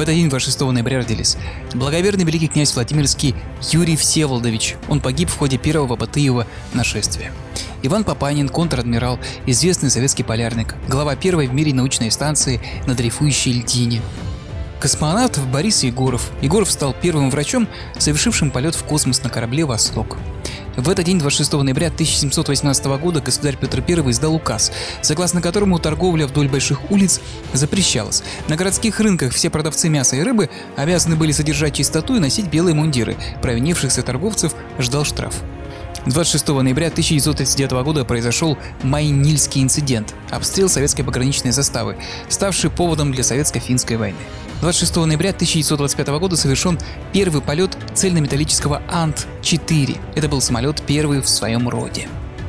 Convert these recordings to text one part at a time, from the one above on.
этот день, 26 ноября, родились благоверный великий князь Владимирский Юрий Всеволодович. Он погиб в ходе первого Батыева нашествия. Иван Папанин, контр-адмирал, известный советский полярник, глава первой в мире научной станции на дрейфующей льдине. Космонавт Борис Егоров. Егоров стал первым врачом, совершившим полет в космос на корабле «Восток». В этот день, 26 ноября 1718 года, государь Петр I издал указ, согласно которому торговля вдоль больших улиц запрещалась. На городских рынках все продавцы мяса и рыбы обязаны были содержать чистоту и носить белые мундиры. Провинившихся торговцев ждал штраф. 26 ноября 1939 года произошел Майнильский инцидент – обстрел советской пограничной заставы, ставший поводом для советско-финской войны. 26 ноября 1925 года совершен первый полет цельнометаллического Ан-4. Это был самолет первый в своем роде.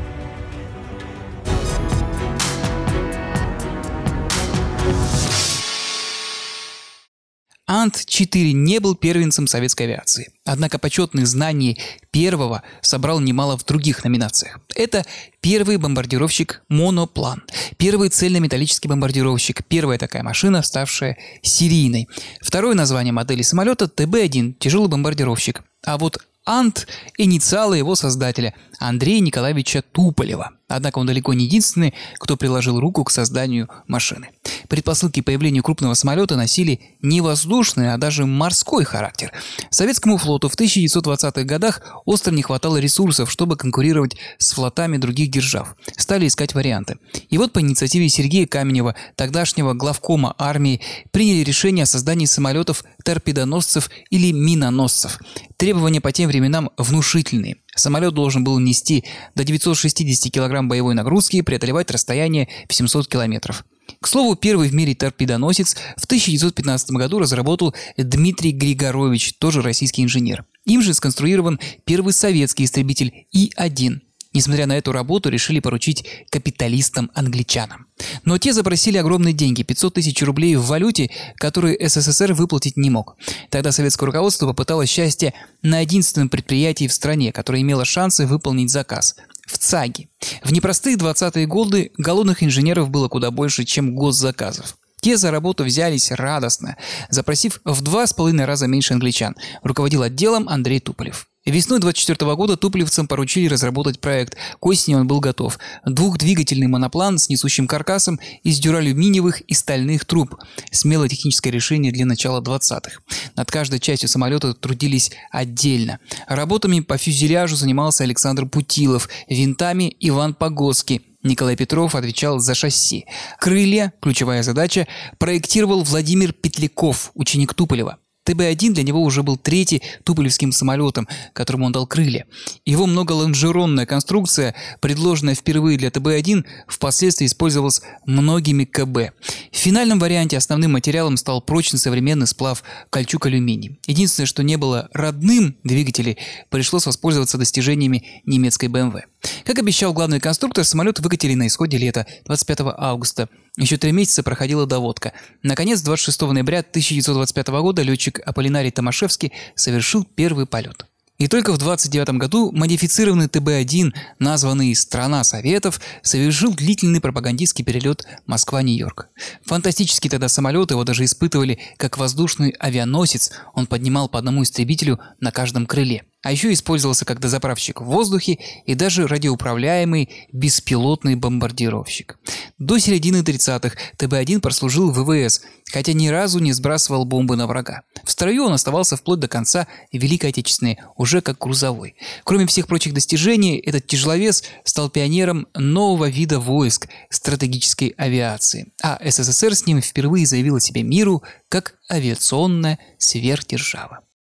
Ан-4 не был первенцем советской авиации, однако почетных знаний первого собрал немало в других номинациях. Это первый бомбардировщик-моноплан, первый цельнометаллический бомбардировщик, первая такая машина, ставшая серийной. Второе название модели самолета ТБ-1 – тяжелый бомбардировщик. А вот Ант – инициалы его создателя Андрея Николаевича Туполева. Однако он далеко не единственный, кто приложил руку к созданию машины. Предпосылки к появлению крупного самолета носили не воздушный, а даже морской характер. Советскому флоту в 1920-х годах остро не хватало ресурсов, чтобы конкурировать с флотами других держав. Стали искать варианты. И вот по инициативе Сергея Каменева, тогдашнего главкома армии, приняли решение о создании самолетов-торпедоносцев или миноносцев. Требования по тем временам внушительные. Самолет должен был нести до 960 кг боевой нагрузки и преодолевать расстояние в 700 км. К слову, первый в мире торпедоносец в 1915 году разработал Дмитрий Григорович, тоже российский инженер. Им же сконструирован первый советский истребитель И-1. Несмотря на эту работу, решили поручить капиталистам-англичанам. Но те запросили огромные деньги – 500 тысяч рублей в валюте, которые СССР выплатить не мог. Тогда советское руководство попыталось счастье на единственном предприятии в стране, которое имело шансы выполнить заказ – в ЦАГе. В непростые 20-е годы голодных инженеров было куда больше, чем госзаказов. Те за работу взялись радостно, запросив в 2,5 раза меньше англичан. Руководил отделом Андрей Туполев. Весной 1924 года туполевцам поручили разработать проект. К осени он был готов. Двухдвигательный моноплан с несущим каркасом из дюралюминиевых и стальных труб. Смелое техническое решение для начала 20-х. Над каждой частью самолета трудились отдельно. Работами по фюзеляжу занимался Александр Путилов, винтами Иван Погоский. Николай Петров отвечал за шасси. Крылья, ключевая задача, проектировал Владимир Петляков, ученик Туполева. ТБ-1 для него уже был третий туполевским самолетом, которому он дал крылья. Его многолонжеронная конструкция, предложенная впервые для ТБ-1, впоследствии использовалась многими КБ. В финальном варианте основным материалом стал прочный современный сплав кольчуг-алюминий. Единственное, что не было родным двигателей, пришлось воспользоваться достижениями немецкой БМВ. Как обещал главный конструктор, самолет выкатили на исходе лета, 25 августа. Еще 3 месяца проходила доводка. Наконец, 26 ноября 1925 года летчик Аполлинарий Томашевский совершил первый полет. И только в 1929 году модифицированный ТБ-1, названный «Страна Советов», совершил длительный пропагандистский перелет Москва-Нью-Йорк. Фантастический тогда самолет, его даже испытывали как воздушный авианосец, он поднимал по одному истребителю на каждом крыле. А еще использовался как дозаправщик в воздухе и даже радиоуправляемый беспилотный бомбардировщик. До середины 30-х ТБ-1 прослужил в ВВС, хотя ни разу не сбрасывал бомбы на врага. В строю он оставался вплоть до конца Великой Отечественной, уже как грузовой. Кроме всех прочих достижений, этот тяжеловес стал пионером нового вида войск – стратегической авиации. А СССР с ним впервые заявил о себе миру как авиационная сверхдержава.